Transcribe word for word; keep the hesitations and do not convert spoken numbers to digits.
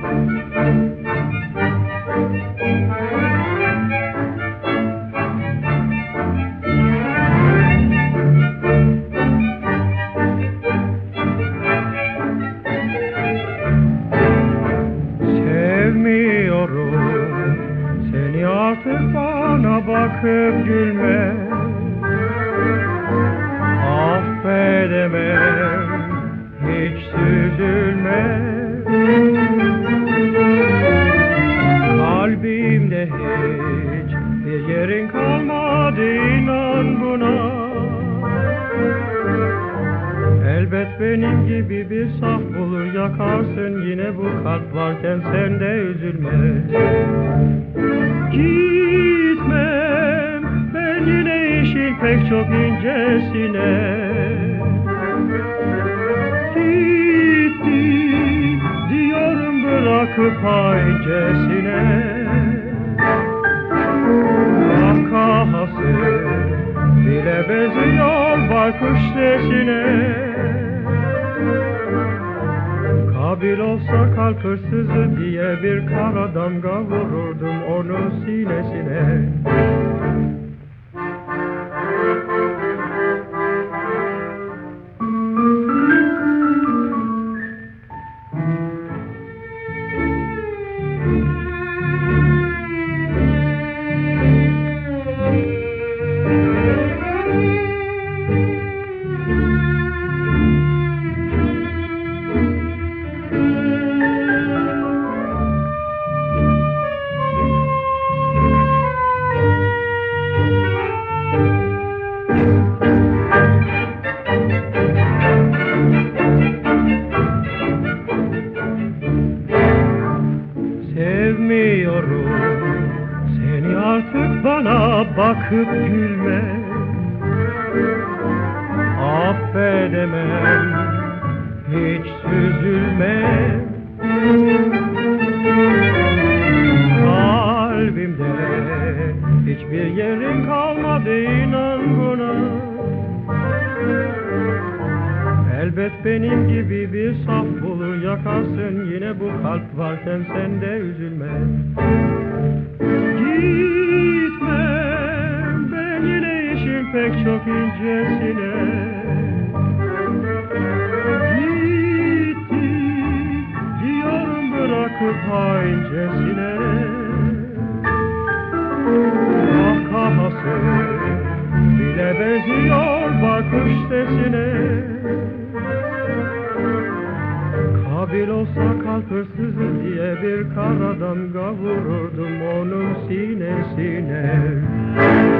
Sevmiyorum seni artık, bana bakıp gülme. Affedemem, hiç üzülme. Kalbimde hiç bir yerin kalmadı, inan buna. Elbet benim gibi bir saf bulur, yakarsın yine bu kalp varken sen de üzülme. Gitmem ben yine işin pek çok incesine. Gitti diyorum bırakıp haicesine. Kahkahası bile benziyor baykuş sesine. Kabil olsa kalp hırsızı diye bir kara damga vururdum onun sinesine. Sevmiyorum seni artık, bana bakıp gülme. Affedemem, hiç üzülme. Kalbimde hiçbir yerin kalmadı, inan buna. Elbet benim gibi bir saf bulur, yakarsın yine bu kalp varken sen de üzülme. Gitmem ben yine işin pek çok incesine. Gitti diyorum bırakıp haincesine. Kahkahası bile benziyor baykuş sesine. Kabil olsa kalp hırsızı diye bir kara damga vururdum onun sinesine.